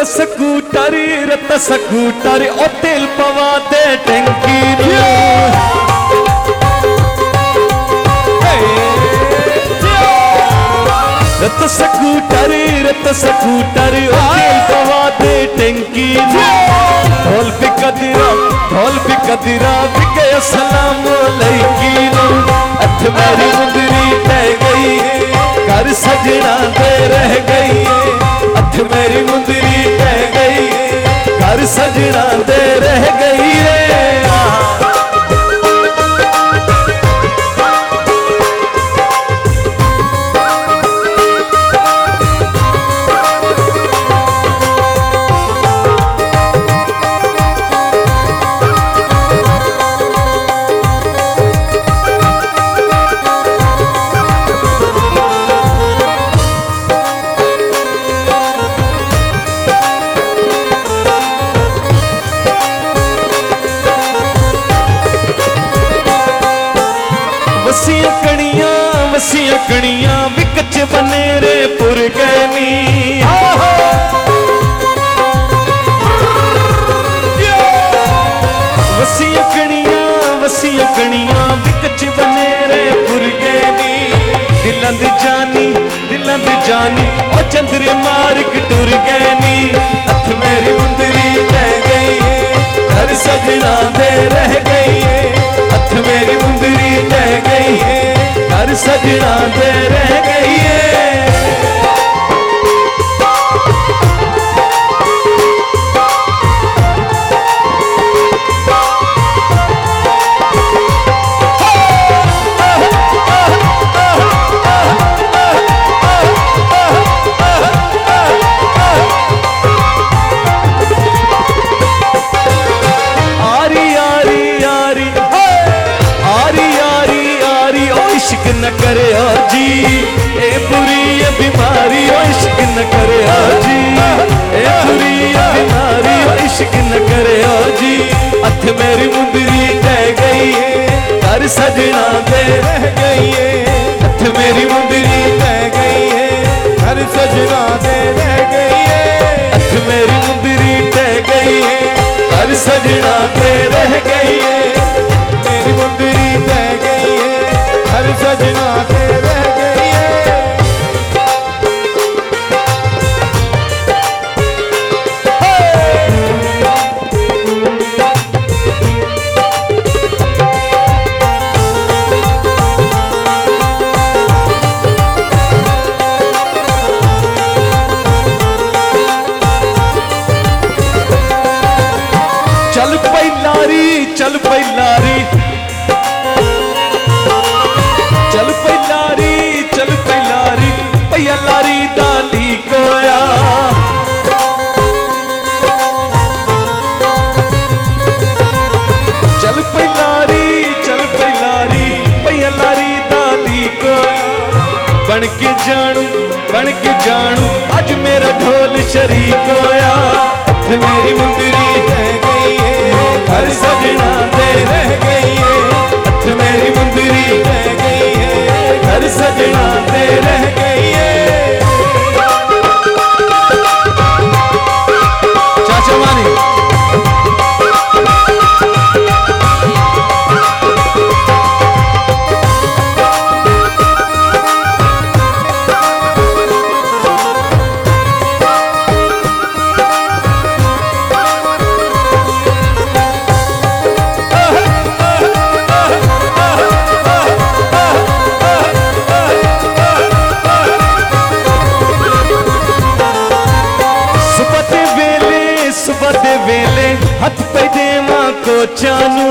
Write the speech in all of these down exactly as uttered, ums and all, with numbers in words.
Scooter रत scooter ओ तेल पवा दे टंकी रत स्कूटर रत स्कूटर ओ तेल पवा दे टंकी ढोल पे कदरा ढोल पे कदरा बिके सलाम अलैकुम अठ मेरी मुंदरी टह गई घर सजना दे रह गई अठ मेरी मुंदरी टह गई घर सजना दे रह गई वसिया कणियां वसिया कणियां विकच बनेरे पुर गैनी वसिया कणियां वसिया कणियां विकच बनेरे पुर गैनी दिलां दी जानी दिलां दी जानी ओ चंद्रे मार्ग टुर गैनी अथ मेरी मुंदरी रह गई घर सजना दे रह गई अथ मेरी मुंदरी रह गई घर सजना दे रह गई न करे जी ए बुरी ये बीमारी ओ इश्क न करे जी ए बुरी ये बीमारी ओ इश्क न करे जी अथ मेरी मुंदरी रह गई घर सजना दे रह गई अथ मेरी मुंदरी रह गई घर सजना दे रह गई अथ मेरी मुंदरी रह गई घर सजना दे रह गई मेरी मुंदरी रह गई हर सजना के रह गई चल पई लारी चल पई लारी चल पई लारी चल पई लारी पैया लारी डाली कोया चल पई लारी चल पई लारी पैया लारी डाली कोया बन के जानू बन के जानू अज मेरा ढोल शरीक होया मेरी मुंदरी रह गई घर सजना दे रह गई मेरी मुंदरी रह गई घर सजना दे रह गई चाचा मानी वेले हथ पे देवा को चानू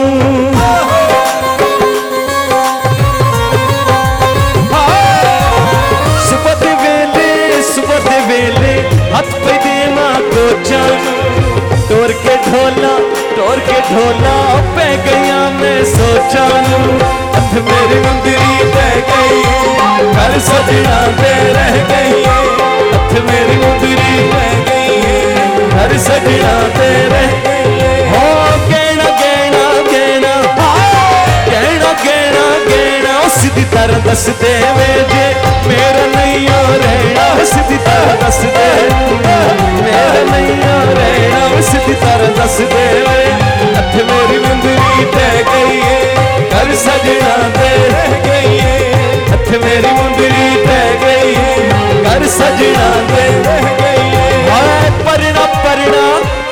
सुबह वेले सुबह वेले हथ पे देवा को चानू तोड़ के ढोला तोड़ के ढोला पे गया मैं सोचानू हथ मेरी मुंदरी रह गई घर सजना पे रह गई हथ मेरी मुंदरी रह गई घर सजना दे रह हो गहना गहना गहना गहना गहना गहना सीधी तरह दस दे वे जे मेरा नहीं हो रहना सीधी तरह दस दे मेरा नहीं सजना दे रह गई हाय परना परना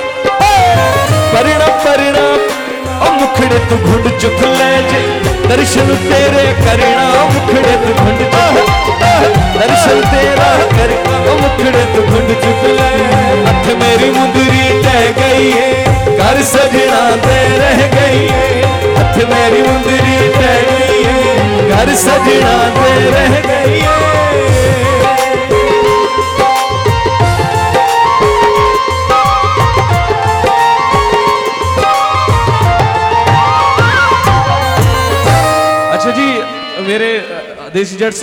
परना परना ओ मुखड़े तू घुंड चुक ले जे दर्शन तेरे करना मुखड़े तू घुंड चुक दर्शन तेरा करना ओ मुखड़े तू घुंड चुक ले हथ मेरी मुंदरी टह गई है घर सजना दे रह गई है हथ मेरी मुंदरी टह गई है घर सजना दे रह गई है। अच्छा जी मेरे देसी जट